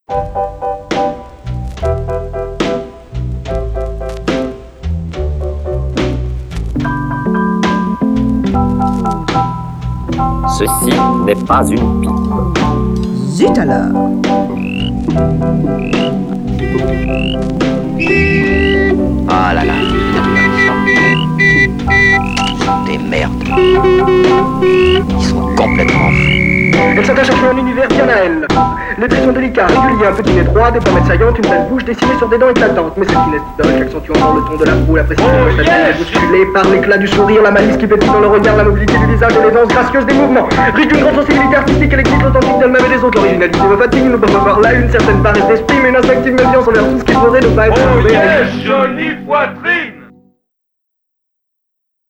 Ceci n'est pas une pipe. Zut alors! Ah là là, des merdes. Ils sont complètement fous. Elle s'attache à créer un univers bien à elle. Les traits sont délicats, réguliers, un petit nez droit, des pommettes saillantes, une belle bouche dessinée sur des dents éclatantes. Mais cette finesse d'idoles accentue encore le ton de la peau, la précision est bousculée par l'éclat du sourire, la malice qui pétille dans le regard, la mobilité du visage et l'aisance gracieuse des mouvements. Riche d'une grande sensibilité artistique, elle existe l'authentique d'elle-même et des autres. L'originalité me fatigue, nous pouvons avoir là une certaine paresse d'esprit, mais une instinctive méfiance envers tout ce qui pourrait ne pas être. Oh yes, jolie poitrine!